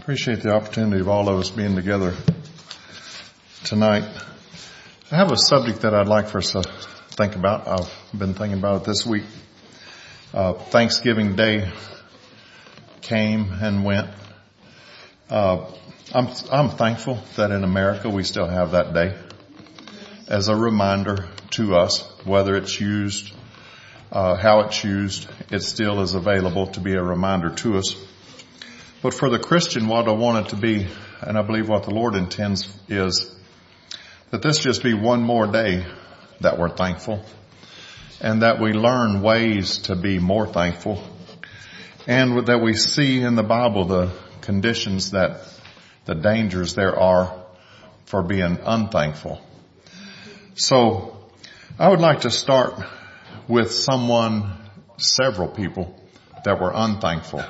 Appreciate the opportunity of all of us being together tonight. I have a subject that I'd like for us to think about. I've been thinking about it this week. Thanksgiving Day came and went. I'm thankful that in America we still have that day as a reminder to us, whether it's used, how it's used, it still is available to be a reminder to us. But for the Christian, what I want it to be, and I believe what the Lord intends, is that this just be one more day that we're thankful, and that we learn ways to be more thankful, and that we see in the Bible the conditions that the dangers there are for being unthankful. So I would like to start with several people that were unthankful.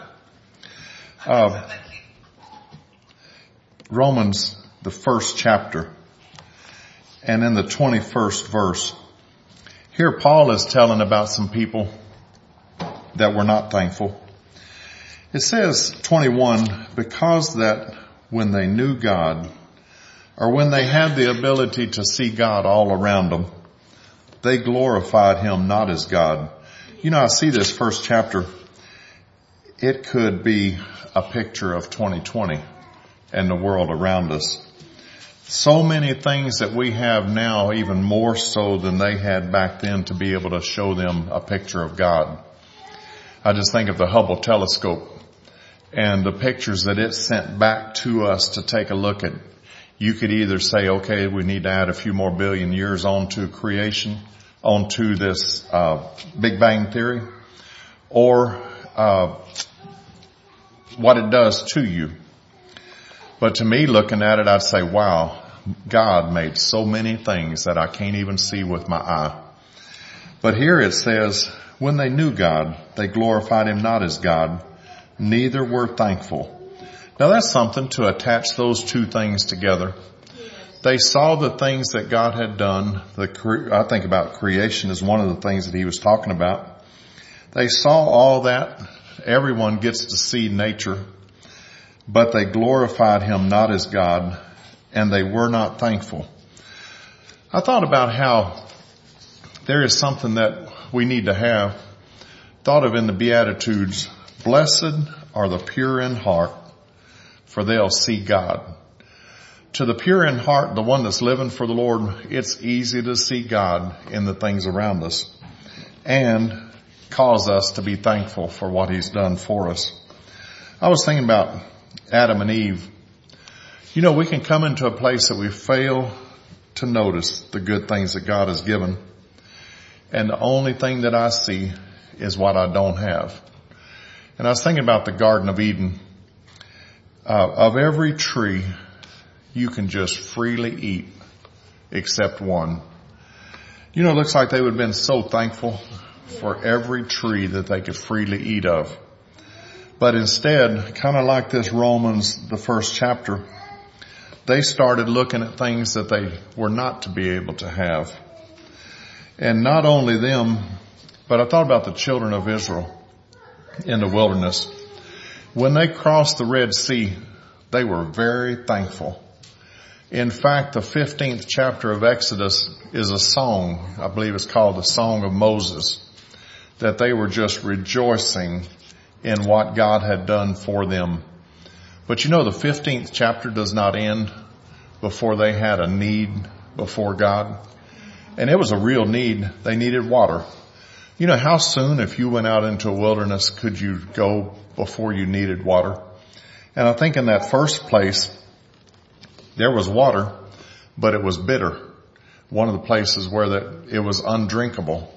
Romans, the first chapter, and in the 21st verse, here Paul is telling about some people that were not thankful. It says, 21, because that when they knew God, or when they had the ability to see God all around them, they glorified Him not as God. You know, I see this first chapter. It could be a picture of 2020 and the world around us. So many things that we have now, even more so than they had back then, to be able to show them a picture of God. I just think of the Hubble telescope and the pictures that it sent back to us to take a look at. You could either say, okay, we need to add a few more billion years onto creation, onto this Big Bang Theory, or what it does to you. But to me, looking at it, I'd say, wow, God made so many things that I can't even see with my eye. But here it says, when they knew God, they glorified Him not as God, neither were thankful. Now that's something to attach those two things together. They saw the things that God had done. I think about creation as one of the things that he was talking about. They saw all that. Everyone gets to see nature, but they glorified Him not as God, and they were not thankful. I thought about how there is something that we need to have. Thought of in the Beatitudes, blessed are the pure in heart, for they'll see God. To the pure in heart, the one that's living for the Lord, it's easy to see God in the things around us and cause us to be thankful for what He's done for us. I was thinking about Adam and Eve. You know, we can come into a place that we fail to notice the good things that God has given, and the only thing that I see is what I don't have. And I was thinking about the Garden of Eden. Of every tree, you can just freely eat except one. You know, it looks like they would have been so thankful for every tree that they could freely eat of. But instead, kind of like this Romans, the first chapter, they started looking at things that they were not to be able to have. And not only them, but I thought about the children of Israel in the wilderness. When they crossed the Red Sea, they were very thankful. In fact, the 15th chapter of Exodus is a song. I believe it's called the Song of Moses, that they were just rejoicing in what God had done for them. But you know, the 15th chapter does not end before they had a need before God. And it was a real need. They needed water. You know, how soon, if you went out into a wilderness, could you go before you needed water? And I think in that first place, there was water, but it was bitter. One of the places where it was undrinkable.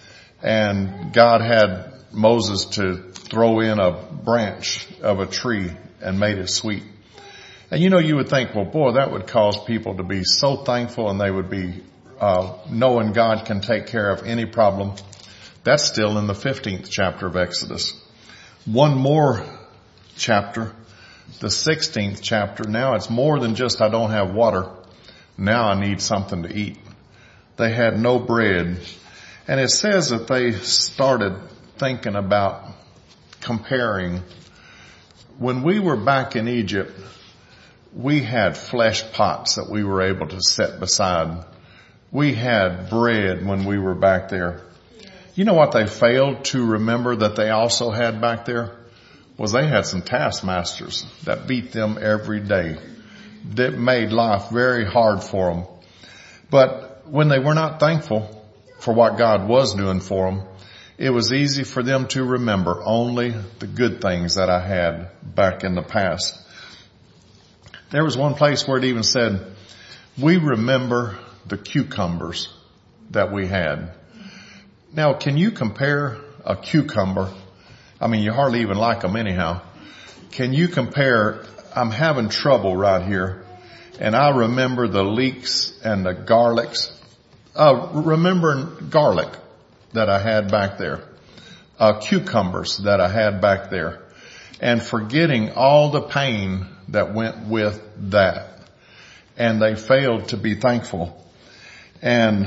And God had Moses to throw in a branch of a tree and made it sweet. And you know, you would think, well, boy, that would cause people to be so thankful, and they would be knowing God can take care of any problem. That's still in the 15th chapter of Exodus. One more chapter, the 16th chapter. Now it's more than just I don't have water. Now I need something to eat. They had no bread. And it says that they started thinking about comparing when we were back in Egypt, we had flesh pots that we were able to set beside. We had bread when we were back there. You know what they failed to remember that they also had back there? Was they had some taskmasters that beat them every day. That made life very hard for them. But when they were not thankful for what God was doing for them, it was easy for them to remember only the good things that I had back in the past. There was one place where it even said, we remember the cucumbers that we had. Now, can you compare a cucumber? I mean, you hardly even like them anyhow. Can you compare, I'm having trouble right here, and I remember the leeks and the garlics. Remembering garlic that I had back there. Cucumbers that I had back there. And forgetting all the pain that went with that. And they failed to be thankful. And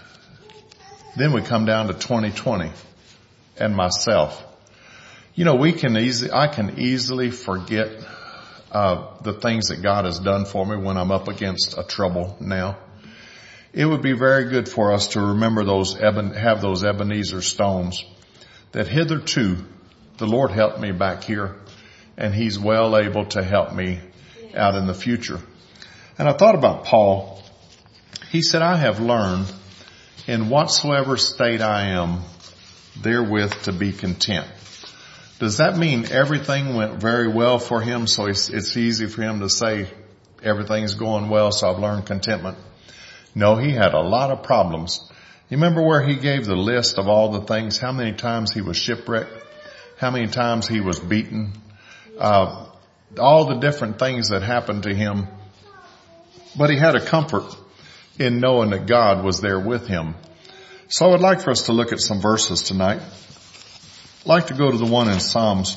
then we come down to 2020 and myself. You know, I can easily forget the things that God has done for me when I'm up against a trouble now. It would be very good for us to remember have those Ebenezer stones that hitherto the Lord helped me back here, and He's well able to help me out in the future. And I thought about Paul. He said, I have learned in whatsoever state I am therewith to be content. Does that mean everything went very well for him, so it's easy for him to say everything's going well, so I've learned contentment? No, he had a lot of problems. You remember where he gave the list of all the things, how many times he was shipwrecked, how many times he was beaten, all the different things that happened to him. But he had a comfort in knowing that God was there with him. So I would like for us to look at some verses tonight. I'd like to go to the one in Psalms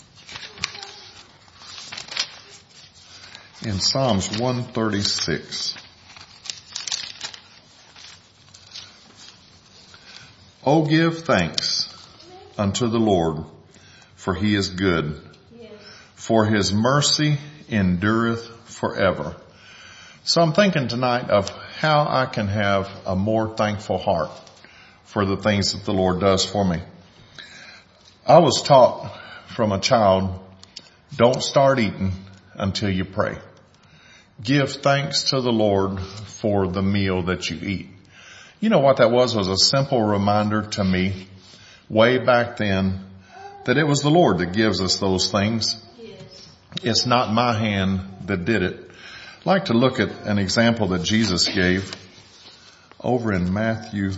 136. Oh, give thanks unto the Lord, for He is good. Yes. For His mercy endureth forever. So I'm thinking tonight of how I can have a more thankful heart for the things that the Lord does for me. I was taught from a child, don't start eating until you pray. Give thanks to the Lord for the meal that you eat. You know what that was a simple reminder to me way back then that it was the Lord that gives us those things. Yes. It's not my hand that did it. I'd like to look at an example that Jesus gave over in Matthew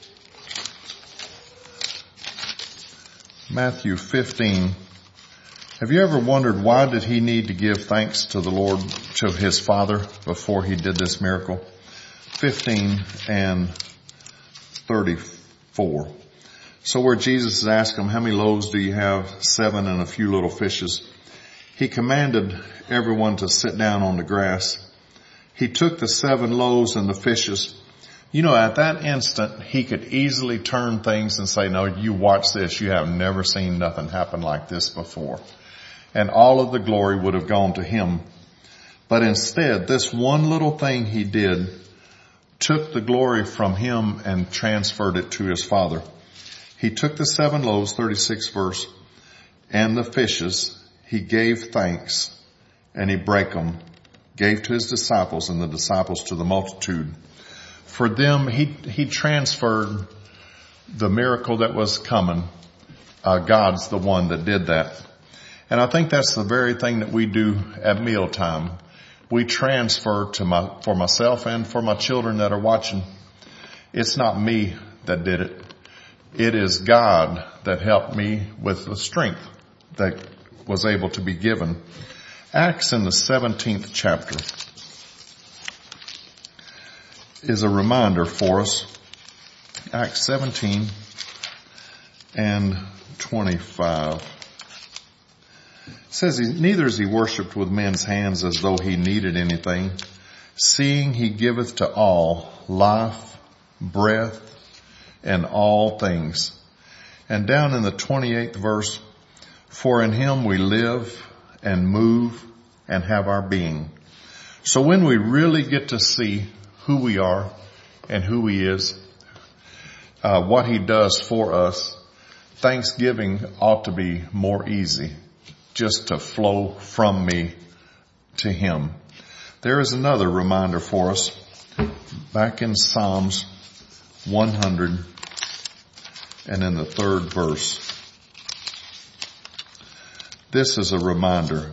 15. Have you ever wondered why did he need to give thanks to the Lord, to his Father, before he did this miracle? 15 and 34. So where Jesus is asking him, how many loaves do you have? 7 and a few little fishes. He commanded everyone to sit down on the grass. He took the 7 loaves and the fishes. You know, at that instant, he could easily turn things and say, no, you watch this. You have never seen nothing happen like this before. And all of the glory would have gone to him. But instead, this one little thing he did took the glory from him and transferred it to his Father. He took the 7 loaves, 36th verse, and the fishes. He gave thanks, and he brake them, gave to his disciples, and the disciples to the multitude. For them, he transferred the miracle that was coming. God's the one that did that. And I think that's the very thing that we do at mealtime. We transfer for myself and for my children that are watching. It's not me that did it. It is God that helped me with the strength that was able to be given. Acts in the 17th chapter is a reminder for us. Acts 17 and 25. It says, neither is he worshipped with men's hands as though he needed anything, seeing he giveth to all life, breath, and all things. And down in the 28th verse, for in him we live and move and have our being. So when we really get to see who we are and who He is, what He does for us, Thanksgiving ought to be more easy, just to flow from me to Him. There is another reminder for us back in Psalms 100 and in the 3rd verse. This is a reminder.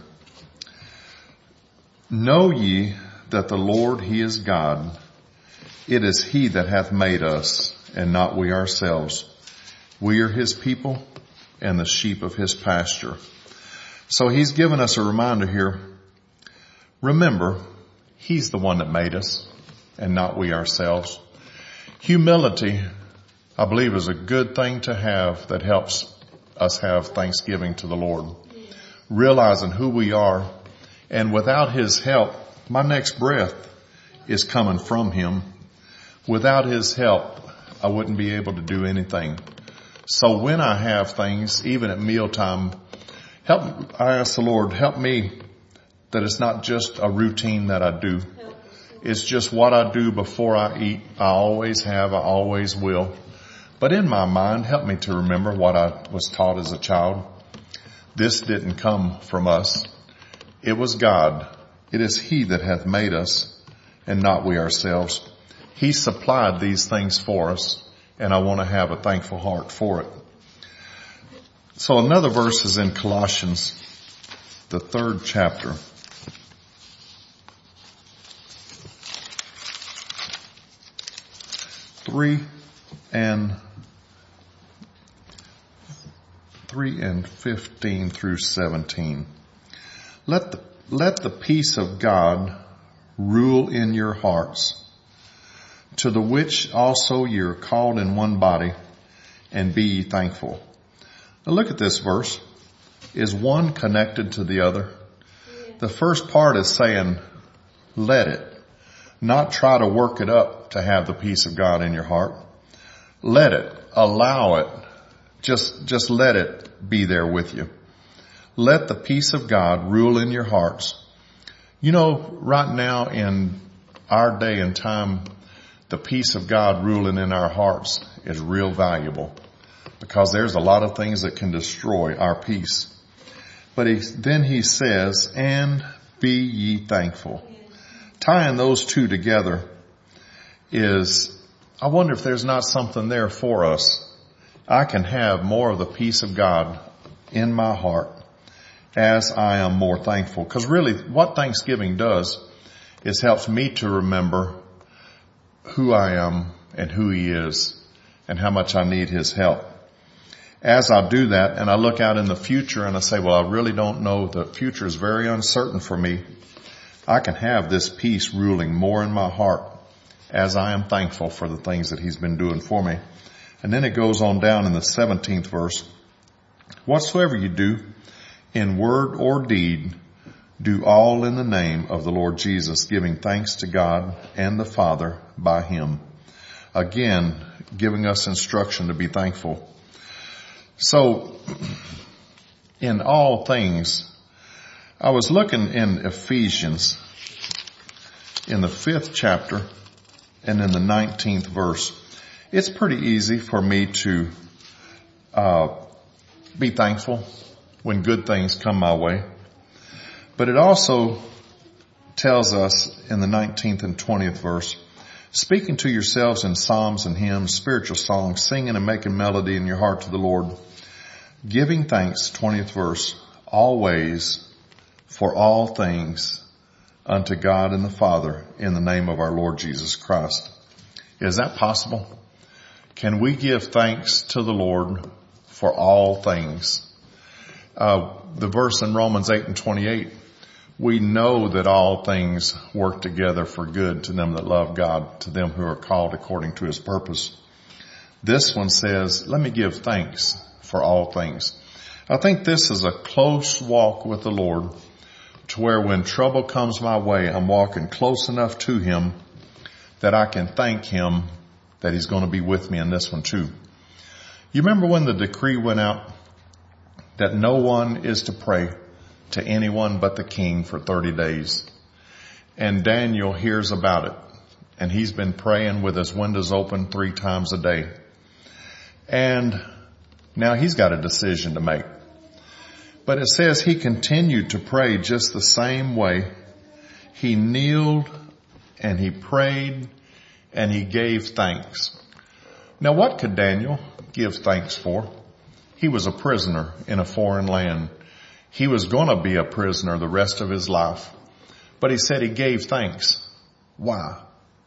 Know ye that the Lord, He is God. It is He that hath made us, and not we ourselves. We are His people and the sheep of His pasture. So He's given us a reminder here. Remember, He's the one that made us and not we ourselves. Humility, I believe, is a good thing to have that helps us have thanksgiving to the Lord. Realizing who we are, and without His help, my next breath is coming from Him. Without His help, I wouldn't be able to do anything. So when I have things, even at mealtime, I ask the Lord, help me that it's not just a routine that I do. It's just what I do before I eat. I always have, I always will. But in my mind, help me to remember what I was taught as a child. This didn't come from us. It was God. It is He that hath made us and not we ourselves. He supplied these things for us, and I want to have a thankful heart for it. So another verse is in Colossians, the 3rd chapter. Three and 15 through 17. Let the peace of God rule in your hearts, to the which also ye are called in one body, and be ye thankful. Now look at this verse. Is one connected to the other? The first part is saying, let it. Not try to work it up to have the peace of God in your heart. Let it. Allow it. Just let it be there with you. Let the peace of God rule in your hearts. You know, right now in our day and time, the peace of God ruling in our hearts is real valuable, because there's a lot of things that can destroy our peace. But then he says, and be ye thankful. Tying those two together is, I wonder if there's not something there for us. I can have more of the peace of God in my heart as I am more thankful. Because really what Thanksgiving does is helps me to remember who I am and who He is and how much I need His help. As I do that and I look out in the future and I say, well, I really don't know. The future is very uncertain for me. I can have this peace ruling more in my heart as I am thankful for the things that He's been doing for me. And then it goes on down in the 17th verse. Whatsoever you do in word or deed, do all in the name of the Lord Jesus, giving thanks to God and the Father by Him. Again, giving us instruction to be thankful. So, in all things, I was looking in Ephesians in the 5th chapter and in the 19th verse. It's pretty easy for me to be thankful when good things come my way. But it also tells us in the 19th and 20th verse, speaking to yourselves in psalms and hymns, spiritual songs, singing and making melody in your heart to the Lord, giving thanks, 20th verse, always for all things unto God and the Father in the name of our Lord Jesus Christ. Is that possible? Can we give thanks to the Lord for all things? The verse in Romans 8 and 28, we know that all things work together for good to them that love God, to them who are called according to His purpose. This one says, let me give thanks for all things. I think this is a close walk with the Lord, to where when trouble comes my way, I'm walking close enough to Him that I can thank Him that He's going to be with me in this one too. You remember when the decree went out that no one is to pray to anyone but the king for 30 days. And Daniel hears about it, and he's been praying with his windows open 3 times a day. And now he's got a decision to make. But it says he continued to pray just the same way. He kneeled and he prayed and he gave thanks. Now what could Daniel give thanks for? He was a prisoner in a foreign land. He was going to be a prisoner the rest of his life. But he said he gave thanks. Why?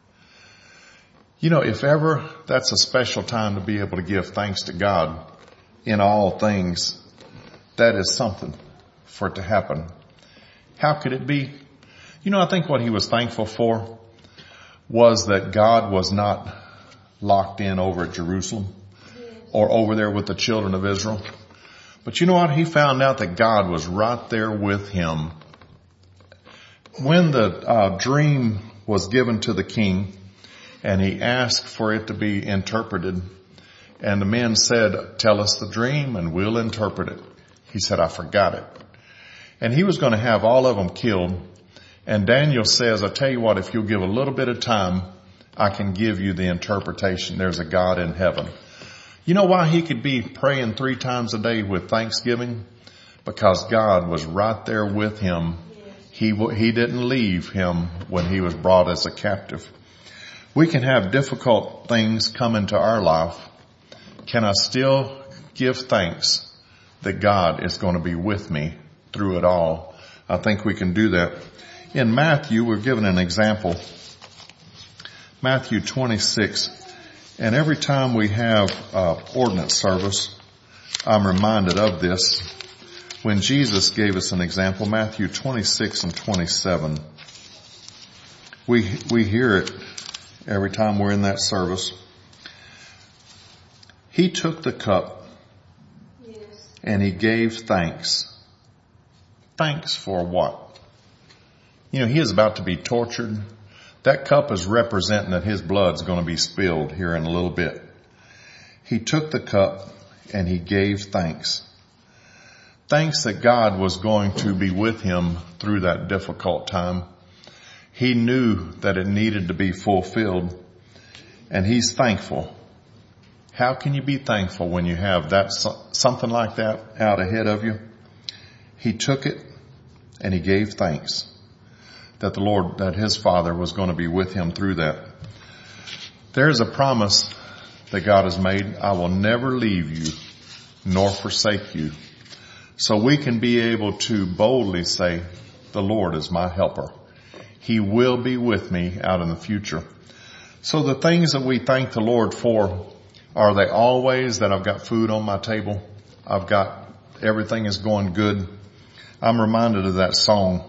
You know, if ever that's a special time to be able to give thanks to God in all things, that is something for it to happen. How could it be? You know, I think what he was thankful for was that God was not locked in over at Jerusalem or over there with the children of Israel. But you know what? He found out that God was right there with him. When the dream was given to the king and he asked for it to be interpreted, and the men said, tell us the dream and we'll interpret it. He said, I forgot it. And he was going to have all of them killed. And Daniel says, I tell you what, if you'll give a little bit of time, I can give you the interpretation. There's a God in heaven. You know why he could be praying 3 times a day with thanksgiving? Because God was right there with him. He didn't leave him when he was brought as a captive. We can have difficult things come into our life. Can I still give thanks that God is going to be with me through it all? I think we can do that. In Matthew, we're given an example. Matthew 26. And every time we have ordinance service, I'm reminded of this. When Jesus gave us an example, Matthew 26 and 27. We hear it every time we're in that service. He took the cup and he gave thanks. Thanks for what? You know, he is about to be tortured. That cup is representing that his blood's going to be spilled here in a little bit. He took the cup and he gave thanks. Thanks that God was going to be with him through that difficult time. He knew that it needed to be fulfilled, and he's thankful. How can you be thankful when you have that something like that out ahead of you? He took it and he gave thanks that the Lord, that his Father was going to be with him through that. There's a promise that God has made. I will never leave you nor forsake you. So we can be able to boldly say, the Lord is my helper. He will be with me out in the future. So the things that we thank the Lord for, are they always that I've got food on my table? Everything is going good. I'm reminded of that song.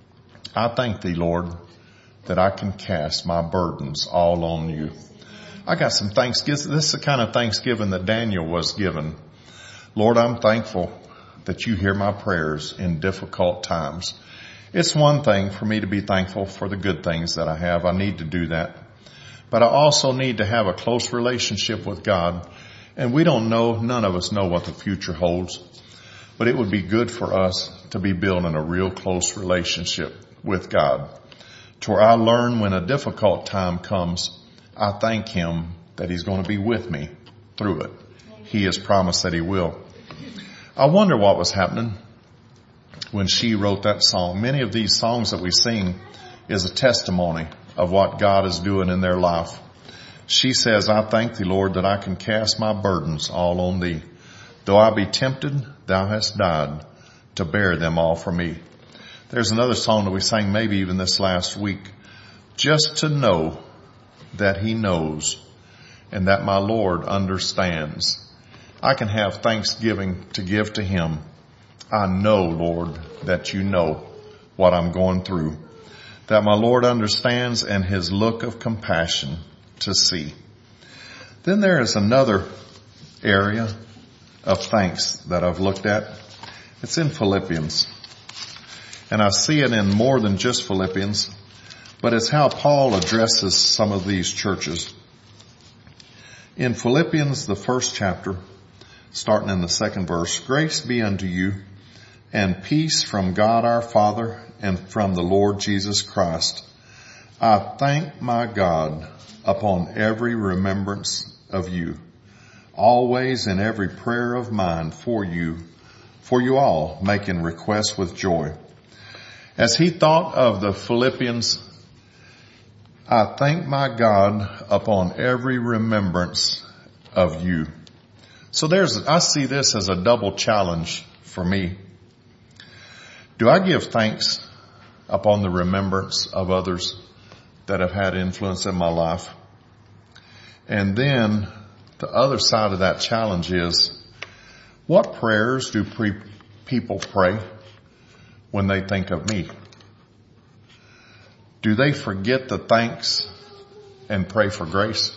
I thank thee, Lord, that I can cast my burdens all on you. I got some thanksgiving. This is the kind of thanksgiving that Daniel was given. Lord, I'm thankful that you hear my prayers in difficult times. It's one thing for me to be thankful for the good things that I have. I need to do that. But I also need to have a close relationship with God. And we don't know, none of us know what the future holds. But it would be good for us to be building a real close relationship with God, to where I learn when a difficult time comes, I thank him that he's going to be with me through it. He has promised that he will. I wonder what was happening when she wrote that song. Many of these songs that we sing is a testimony of what God is doing in their life. She says, I thank thee, Lord, that I can cast my burdens all on thee. Though I be tempted, thou hast died to bear them all for me. There's another song that we sang maybe even this last week. Just to know that he knows and that my Lord understands. I can have thanksgiving to give to him. I know, Lord, that you know what I'm going through. That my Lord understands and his look of compassion to see. Then there is another area of thanks that I've looked at. It's in Philippians. And I see it in more than just Philippians, but it's how Paul addresses some of these churches. In Philippians, the 1st chapter, starting in the 2nd verse, grace be unto you and peace from God our Father and from the Lord Jesus Christ. I thank my God upon every remembrance of you, always in every prayer of mine for you all, making requests with joy. As he thought of the Philippians, I thank my God upon every remembrance of you. So I see this as a double challenge for me. Do I give thanks upon the remembrance of others that have had influence in my life? And then the other side of that challenge is, what prayers do people pray when they think of me? Do they forget the thanks and pray for grace?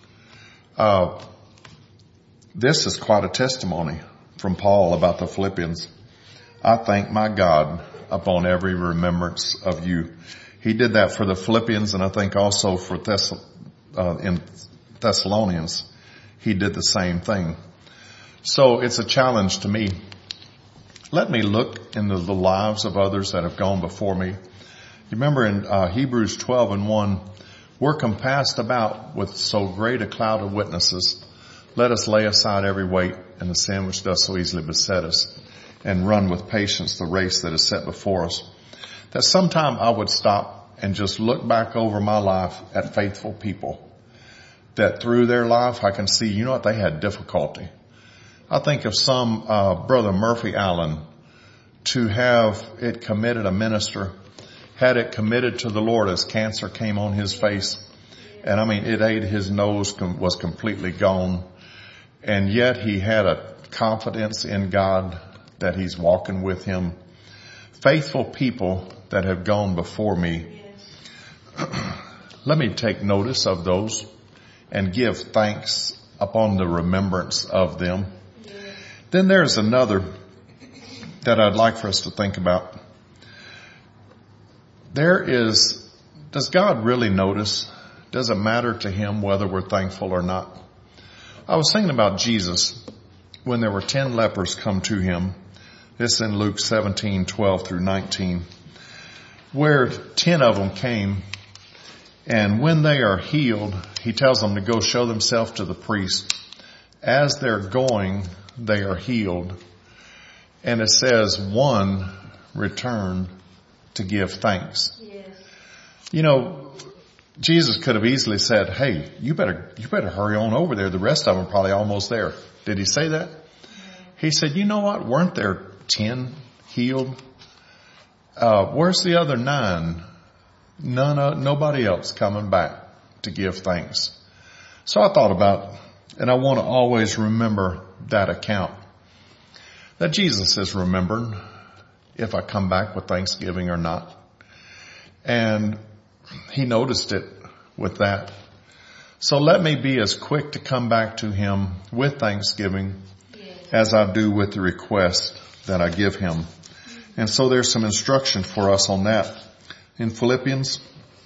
This is quite a testimony from Paul about the Philippians. I thank my God upon every remembrance of you. He did that for the Philippians, and I think also for in Thessalonians, he did the same thing. So it's a challenge to me. Let me look into the lives of others that have gone before me. You remember in Hebrews 12:1, we're compassed about with so great a cloud of witnesses. Let us lay aside every weight and the sin which does so easily beset us, and run with patience the race that is set before us. That sometime I would stop and just look back over my life at faithful people that through their life I can see, you know what, they had difficulty. I think of some, Brother Murphy Allen, to have it committed, a minister, had it committed to the Lord as cancer came on his face. And I mean, it ate his nose, was completely gone. And yet he had a confidence in God that he's walking with him. Faithful people that have gone before me. Let me take notice of those and give thanks upon the remembrance of them. Then there's another that I'd like for us to think about. Does God really notice? Does it matter to him whether we're thankful or not? I was thinking about Jesus when there were 10 lepers come to him. This in Luke 17:12-19, where 10 of them came, and when they are healed, he tells them to go show themselves to the priest. As they're going, they are healed. And it says one returned to give thanks. Yes. You know, Jesus could have easily said, hey, you better hurry on over there. The rest of them are probably almost there. Did he say that? He said, you know what? Weren't there 10 healed? Where's the other 9? Nobody else coming back to give thanks. So I thought about, and I want to always remember that account, that Jesus is remembered if I come back with thanksgiving or not. And he noticed it with that. So let me be as quick to come back to him with thanksgiving as I do with the request that I give him. And so there's some instruction for us on that in Philippians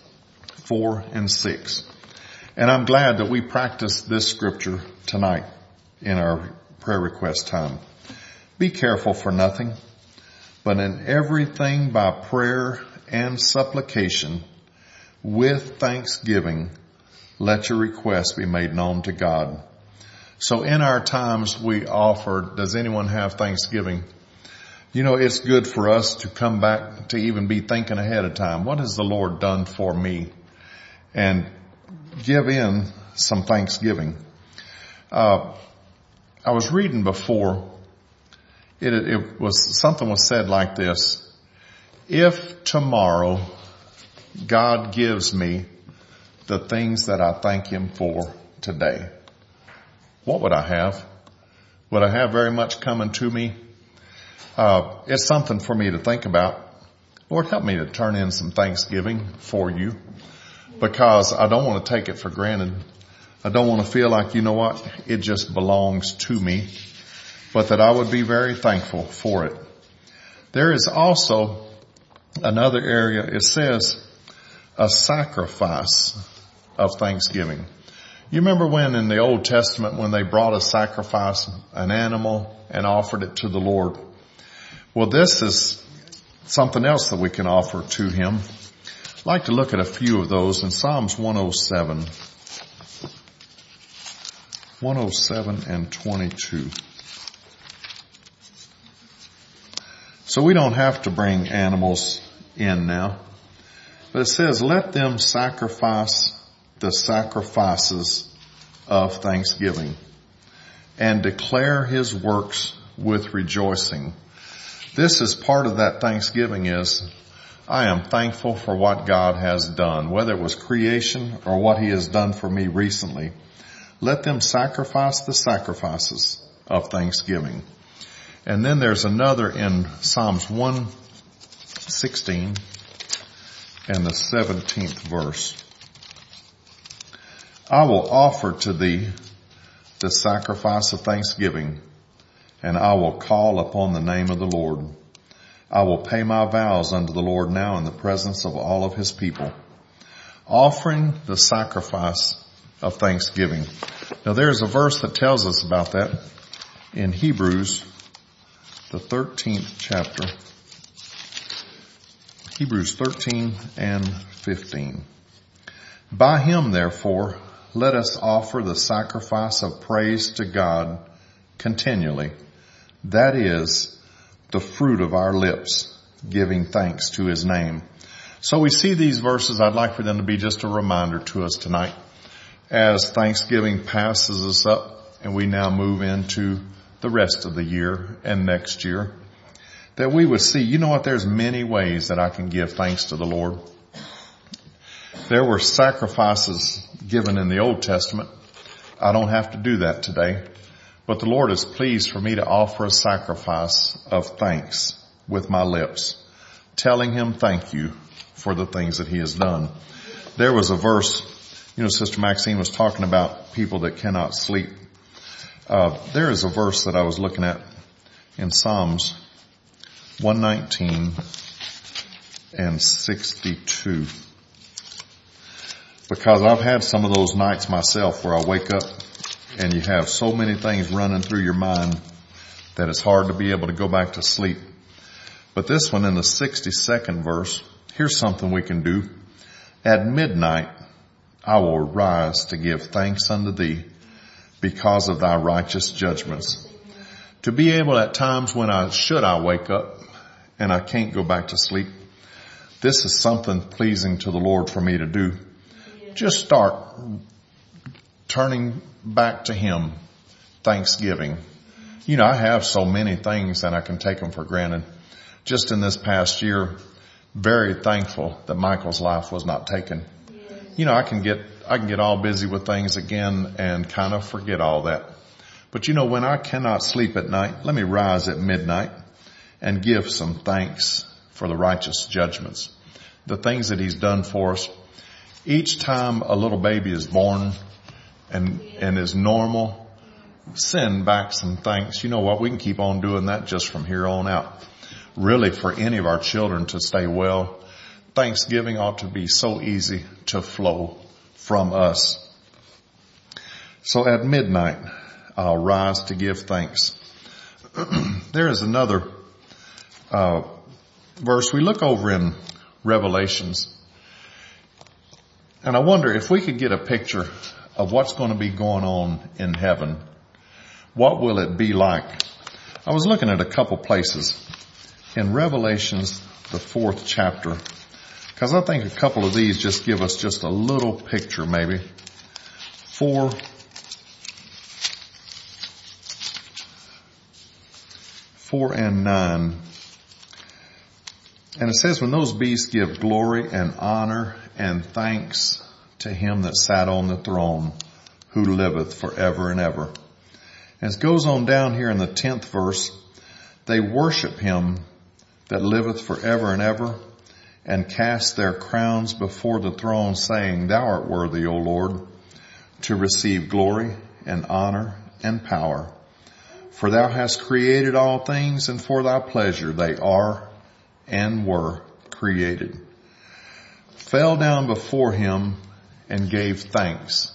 4:6. And I'm glad that we practiced this scripture tonight in our prayer request time. Be careful for nothing, but in everything by prayer and supplication with thanksgiving, let your requests be made known to God. So in our times we offer, does anyone have thanksgiving? You know, it's good for us to come back to even be thinking ahead of time. What has the Lord done for me? And give in some thanksgiving. I was reading before. Something was said like this. If tomorrow God gives me the things that I thank him for today, what would I have? Would I have very much coming to me? It's something for me to think about. Lord, help me to turn in some thanksgiving for you, because I don't want to take it for granted. I don't want to feel like, you know what, it just belongs to me, but that I would be very thankful for it. There is also another area. It says a sacrifice of thanksgiving. You remember when in the Old Testament, when they brought a sacrifice, an animal, and offered it to the Lord? Well, this is something else that we can offer to him. I'd like to look at a few of those in Psalms 107. 107 and 22. So we don't have to bring animals in now. But it says, let them sacrifice the sacrifices of thanksgiving and declare his works with rejoicing. This is part of that thanksgiving is, I am thankful for what God has done, whether it was creation or what he has done for me recently. Let them sacrifice the sacrifices of thanksgiving. And then there's another in Psalms 116 and the 17th verse. I will offer to thee the sacrifice of thanksgiving, and I will call upon the name of the Lord. I will pay my vows unto the Lord now in the presence of all of his people. Offering the sacrifice of thanksgiving. Now there's a verse that tells us about that in Hebrews, the 13th chapter. Hebrews 13 and 15. By him, therefore, let us offer the sacrifice of praise to God continually. That is the fruit of our lips, giving thanks to his name. So we see these verses. I'd like for them to be just a reminder to us tonight as Thanksgiving passes us up and we now move into the rest of the year and next year, that we would see, you know what, there's many ways that I can give thanks to the Lord. There were sacrifices given in the Old Testament. I don't have to do that today. But the Lord is pleased for me to offer a sacrifice of thanks with my lips, telling him thank you for the things that he has done. There was a verse, Sister Maxine was talking about people that cannot sleep. There is a verse that I was looking at in Psalms 119 and 62. Because I've had some of those nights myself where I wake up and you have so many things running through your mind that it's hard to be able to go back to sleep. But this one in the 62nd verse, here's something we can do. At midnight, I will rise to give thanks unto thee because of thy righteous judgments. To be able at times when I wake up and I can't go back to sleep, this is something pleasing to the Lord for me to do. Just start turning back to him, thanksgiving. I have so many things and I can take them for granted. Just in this past year, very thankful that Michael's life was not taken. I can get all busy with things again and kind of forget all that. But when I cannot sleep at night, let me rise at midnight and give some thanks for the righteous judgments, the things that he's done for us. Each time a little baby is born and is normal, send back some thanks. You know what? We can keep on doing that just from here on out. Really, for any of our children to stay well, Thanksgiving ought to be so easy to flow from us. So at midnight, I'll rise to give thanks. There is another verse. We look over in Revelations. And I wonder if we could get a picture of what's going to be going on in heaven. What will it be like? I was looking at a couple places in Revelations, the 4th chapter, because I think a couple of these just give us just a little picture maybe. 4 and 9. And it says, when those beasts give glory and honor and thanks to him that sat on the throne, who liveth forever and ever. And it goes on down here in the 10th verse, they worship him that liveth forever and ever, and cast their crowns before the throne, saying, Thou art worthy, O Lord, to receive glory and honor and power. For thou hast created all things, and for thy pleasure they are and were created. Fell down before him and gave thanks.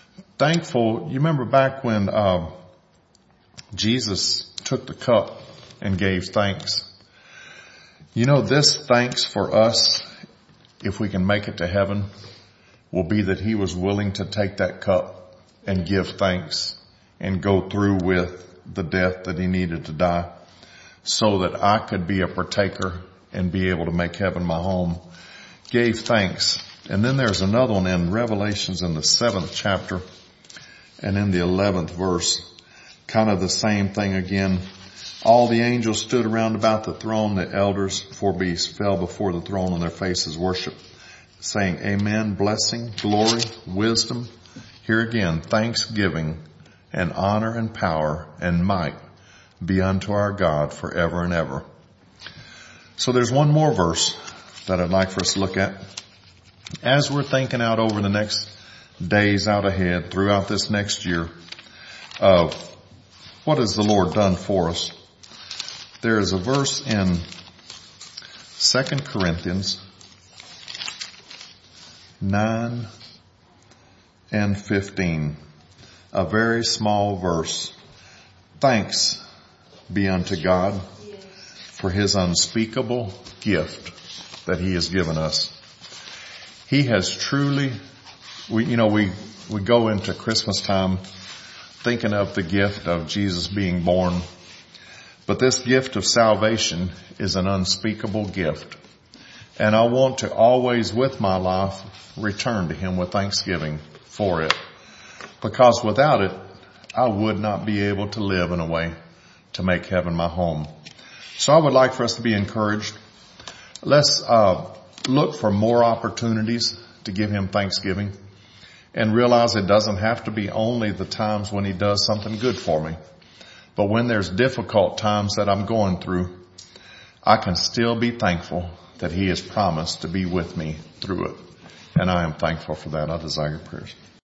Thankful. You remember back when Jesus took the cup and gave thanks. You know, this thanks for us, if we can make it to heaven, will be that he was willing to take that cup and give thanks and go through with the death that he needed to die so that I could be a partaker and be able to make heaven my home. Gave thanks. And then there's another one in Revelations in the 7th chapter and in the 11th verse. Kind of the same thing again. All the angels stood around about the throne. The elders, 4 beasts, fell before the throne on their faces, worship, saying, Amen, blessing, glory, wisdom. Here again, thanksgiving and honor and power and might be unto our God forever and ever. So there's one more verse that I'd like for us to look at. As we're thinking out over the next days out ahead, throughout this next year, of what has the Lord done for us, there is a verse in 2 Corinthians 9 and 15, a very small verse. Thanks be unto God for his unspeakable gift that he has given us. He has truly, we go into Christmas time thinking of the gift of Jesus being born. But this gift of salvation is an unspeakable gift. And I want to always, with my life, return to him with thanksgiving for it. Because without it, I would not be able to live in a way to make heaven my home. So I would like for us to be encouraged. Let's look for more opportunities to give him thanksgiving and realize it doesn't have to be only the times when he does something good for me. But when there's difficult times that I'm going through, I can still be thankful that he has promised to be with me through it. And I am thankful for that. I desire your prayers.